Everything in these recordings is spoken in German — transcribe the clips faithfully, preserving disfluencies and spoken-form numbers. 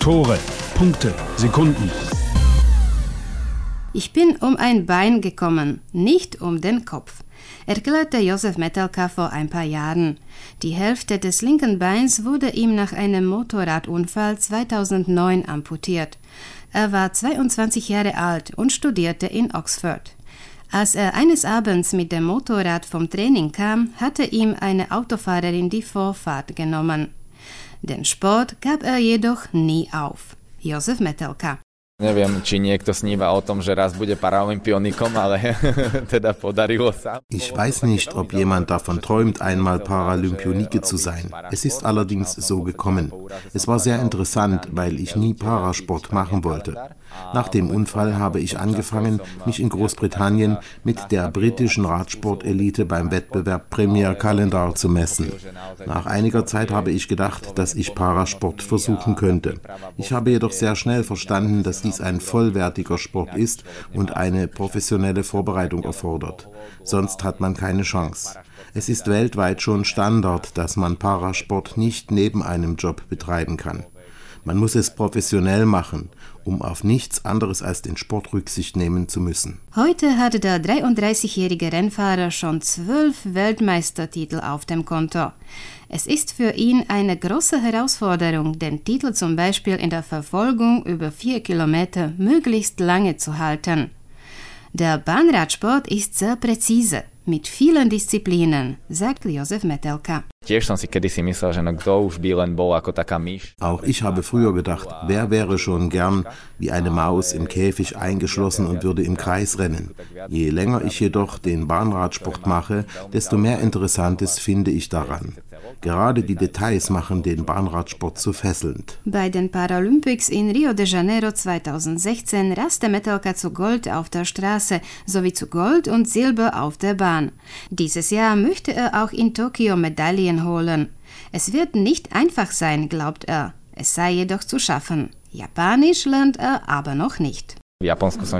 Tore, Punkte, Sekunden. Ich bin um ein Bein gekommen, nicht um den Kopf, erklärte Josef Metelka vor ein paar Jahren. Die Hälfte des linken Beins wurde ihm nach einem Motorradunfall zweitausendneun amputiert. Er war zweiundzwanzig Jahre alt und studierte in Oxford. Als er eines Abends mit dem Motorrad vom Training kam, hatte ihm eine Autofahrerin die Vorfahrt genommen. Den Sport gab er jedoch nie auf. Josef Metelka. Neviem, či niekto sníva o tom, že raz bude Paralympionikom, ale teda podarilo sa. Ich weiß nicht, ob jemand davon träumt, einmal Paralympionike zu sein. Es ist allerdings so gekommen. Es war sehr interessant, weil ich nie Parasport machen wollte. Nach dem Unfall habe ich angefangen, mich in Großbritannien mit der britischen Radsportelite beim Wettbewerb Premier Calendar zu messen. Nach einiger Zeit habe ich gedacht, dass ich Parasport versuchen könnte. Ich habe jedoch sehr schnell verstanden, dass dies ein vollwertiger Sport ist und eine professionelle Vorbereitung erfordert. Sonst hat man keine Chance. Es ist weltweit schon Standard, dass man Parasport nicht neben einem Job betreiben kann. Man muss es professionell machen, um auf nichts anderes als den Sport Rücksicht nehmen zu müssen. Heute hat der dreiunddreißigjährige Rennfahrer schon zwölf Weltmeistertitel auf dem Konto. Es ist für ihn eine große Herausforderung, den Titel zum Beispiel in der Verfolgung über vier Kilometer möglichst lange zu halten. Der Bahnradsport ist sehr präzise, mit vielen Disziplinen, sagt Josef Metelka. Auch ich habe früher gedacht, wer wäre schon gern wie eine Maus im Käfig eingeschlossen und würde im Kreis rennen. Je länger ich jedoch den Bahnradsport mache, desto mehr Interessantes finde ich daran. Gerade die Details machen den Bahnradsport so fesselnd. Bei den Paralympics in Rio de Janeiro zweitausendsechzehn raste Metelka zu Gold auf der Straße sowie zu Gold und Silber auf der Bahn. Dieses Jahr möchte er auch in Tokio Medaillen holen. Es wird nicht einfach sein, glaubt er. Es sei jedoch zu schaffen. Japanisch lernt er aber noch nicht. Ich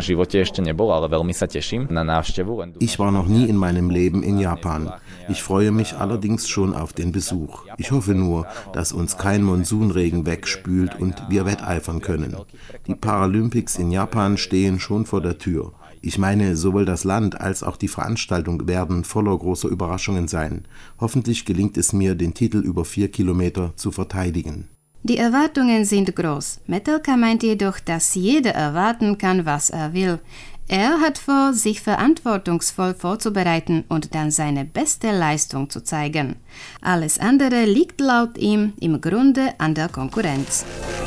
war noch nie in meinem Leben in Japan. Ich freue mich allerdings schon auf den Besuch. Ich hoffe nur, dass uns kein Monsunregen wegspült und wir wetteifern können. Die Paralympics in Japan stehen schon vor der Tür. Ich meine, sowohl das Land als auch die Veranstaltung werden voller großer Überraschungen sein. Hoffentlich gelingt es mir, den Titel über vier Kilometer zu verteidigen. Die Erwartungen sind groß. Metelka meint jedoch, dass jeder erwarten kann, was er will. Er hat vor, sich verantwortungsvoll vorzubereiten und dann seine beste Leistung zu zeigen. Alles andere liegt laut ihm im Grunde an der Konkurrenz.